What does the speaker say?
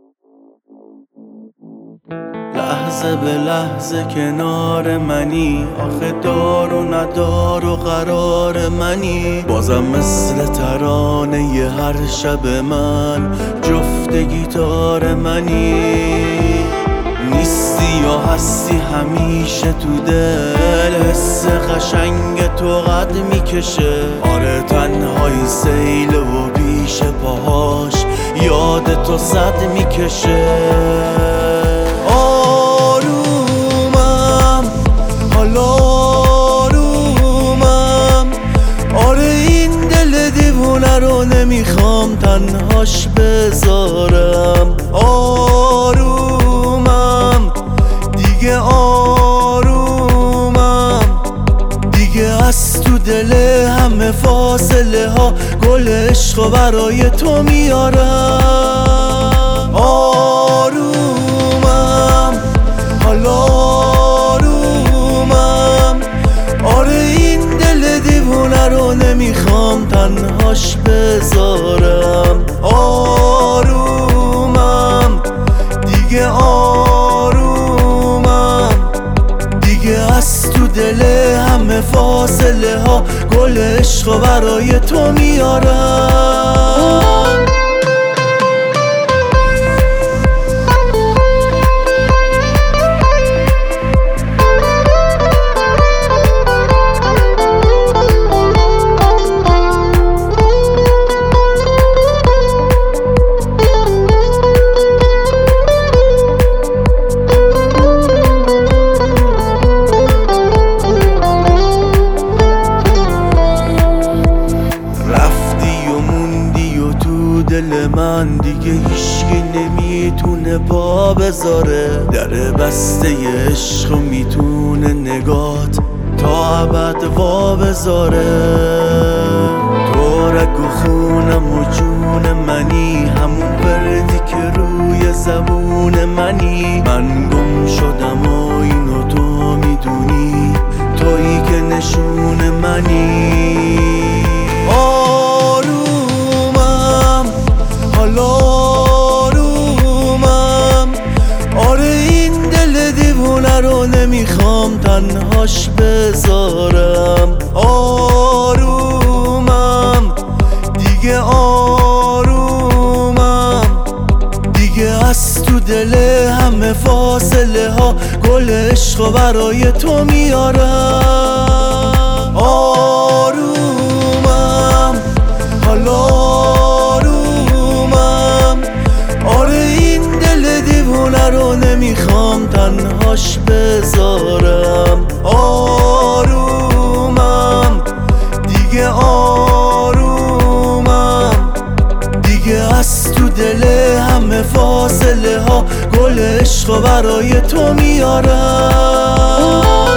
لحظه به لحظه کنار منی، آخه دار و ندار و قرار منی. بازم مثل ترانه هر شب من جفت گیتار منی. نیستی یا هستی همیشه تو دل، حس قشنگ تو قد میکشه. آره تنهایی سیل و پیش پاهاش یاد تو صد میکشه. آرومم حالا آرومم، آره این دل دیوونه رو نمیخوام تنهاش بذارم. آرومم دیگه آرومم، دیگه از تو دل همه فاصله ها گل عشقو برای تو میارم. آرومم حالا آرومم، آره این دل دیوونه رو نمیخوام تنهاش بذارم. آرومم دیگه آرومم، دیگه از تو دل همه فاصله ها گل عشقو برای تو میارم. دل من دیگه هیچکی نمیتونه پا بذاره، در بسته عشق میتونه نگات تا ابد وا بذاره. تو رگ و خونم و جون منی، همون وردی که روی زبون منی. من گم شدم و اینو تو میدونی، تویی که نشون منی. حالا آرومم، آره این دل دیوونه رو نمیخوام تنهاش بذارم. آرومم دیگه آرومم، دیگه از تو دل همه فاصله ها گل عشقو برای تو میارم. آرومم حالا رو نمیخوام تنهاش بذارم. آرومم دیگه آرومم، دیگه از تو دل همه فاصله ها گل عشقو برای تو میارم.